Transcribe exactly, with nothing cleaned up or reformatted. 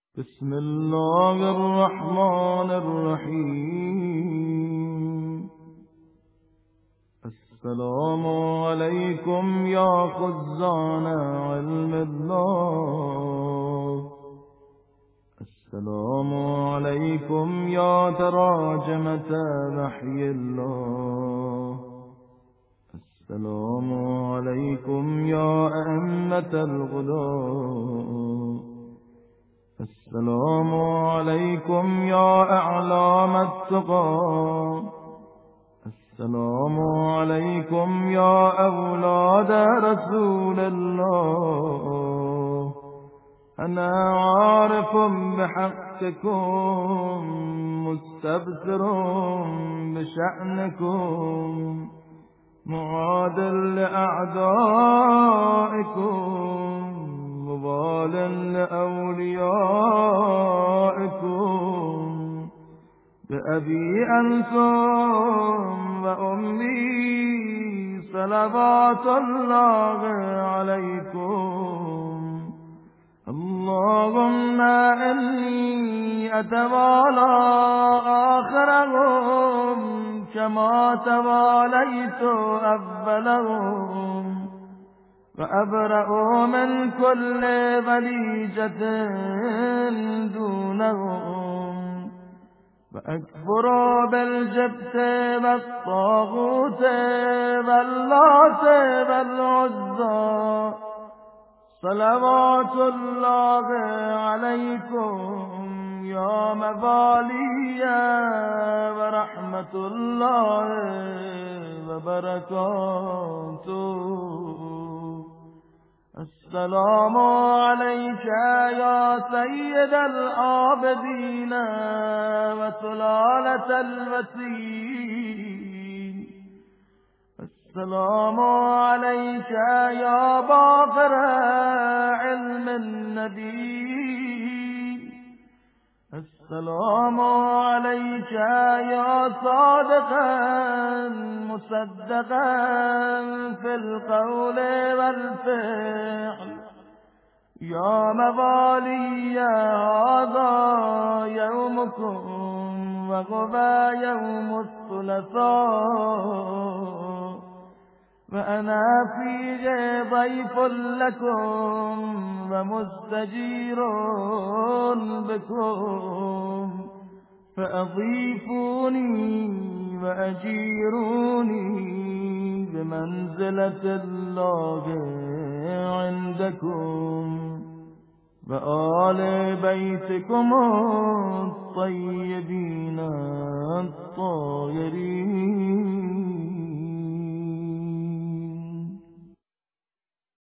بسم الله الرحمن الرحيم. السلام عليكم يا خزان علم الله، السلام عليكم يا تراجمة وحي الله، السلام عليكم يا أئمة الغلاة، السلام عليكم يا أعلام التقى، السلام عليكم يا أولاد رسول الله. أنا عارف بحقكم مستبصر بشأنكم، معادل لأعدائكم مبال لأوليائكم. بأبي أنتم وأمي صلوات الله عليكم. اللهم إني أتوالى آخرهم كما تواليت أولهم، وأبرأ من كل بليجة دونهم، وأكفر بالجبت والطاغوت واللات والعزى. صلوات الله عليكم يا مبالي ورحمة الله وبركاته. السلام عليك يا سيد العابدين وسلالة الوسيم. السلام عليك يا باقر علم النبي، السلام عليك يا صادقا مصدقا في القول والفعل. يا مبالي هذا يومكم وغدا يوم الثلاثاء، وأنا فيه ضيف لكم ومستجير بكم، فأضيفوني وأجيروني بمنزلة الله عندكم، وآل بيتكم الطيبين الطاهرين.